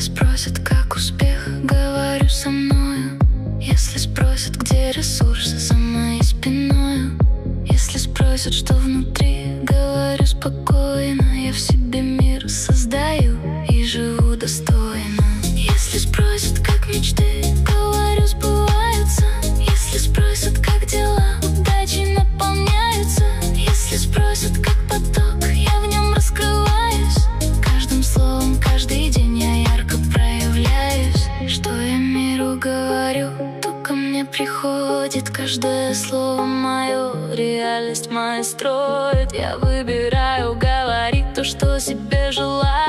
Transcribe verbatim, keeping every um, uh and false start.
спросят, как успех, говорю со мною. Если спросят, где ресурсы за моей спиною. Если спросят, что внутри, говорю спокойно. Я в себе мир создаю и живу достойно. Если спросят, как мечты, говорю, сбываются. Если спросят, как дела, удачей наполняются. Если спросят, как поток, я в нем раскрываюсь. Каждым словом, каждый день я ярко проявляюсь. Что я миру говорю, то ко мне приходит. Каждое слово мое, реальность моя строит. Я выбираю говорить то, что себе желаю.